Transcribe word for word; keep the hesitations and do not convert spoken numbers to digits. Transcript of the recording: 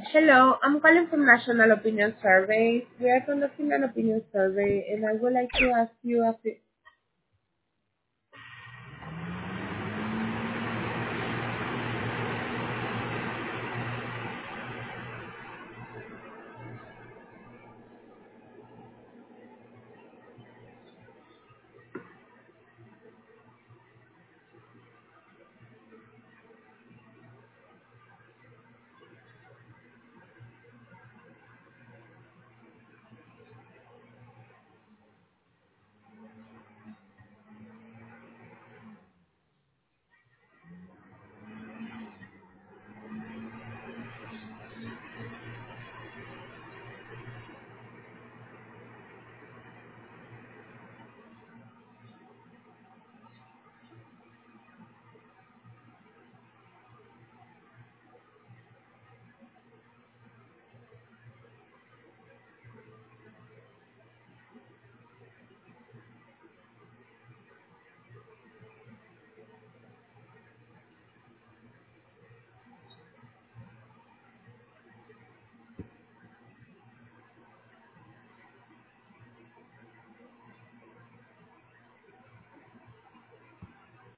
Hello, I'm calling from National Opinion Survey. We are conducting an opinion survey, and I would like to ask you a few